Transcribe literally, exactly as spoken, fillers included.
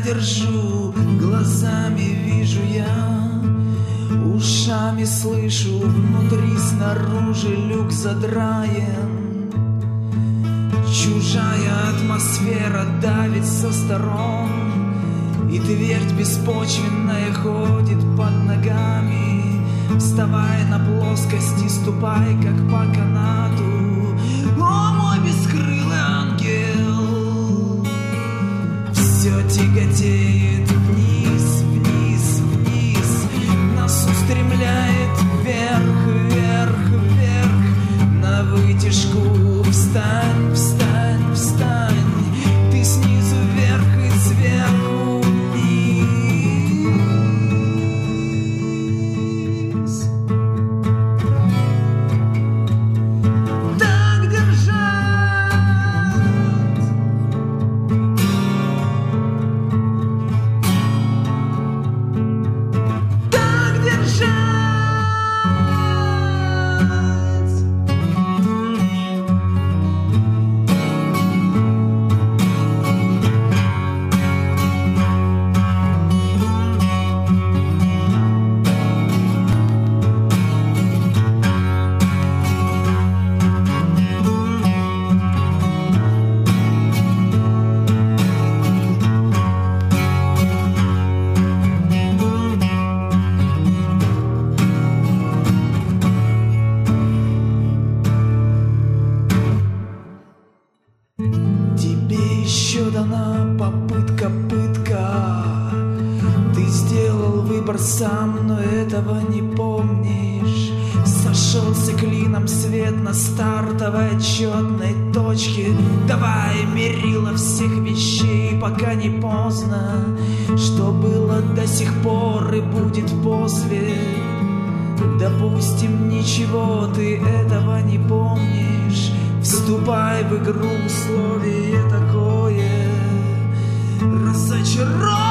держу, глазами вижу я, ушами слышу, внутри, снаружи люк задраен. Чужая атмосфера давит со сторон, и твердь беспочвенная ходит под ногами. Вставай на плоскости, ступай, как по канату. О, мой бескрылый ангел! Все тяготеет вниз, вниз, вниз. Нас устремляет вверх, вверх, вверх. На вытяжку встань, встань, встань. Ты снизу вверх и сверху вниз. Так держать. Так держать. Тебе еще дана попытка, пытка. Ты сделал выбор сам, но этого не помнишь. Сошелся клином свет на стартовой отчетной точке. Давай мерило всех вещей, пока не поздно. Что было до сих пор и будет после. Допустим, ничего ты этого не помнишь. Вступай в игру, условие такое. Разочарован.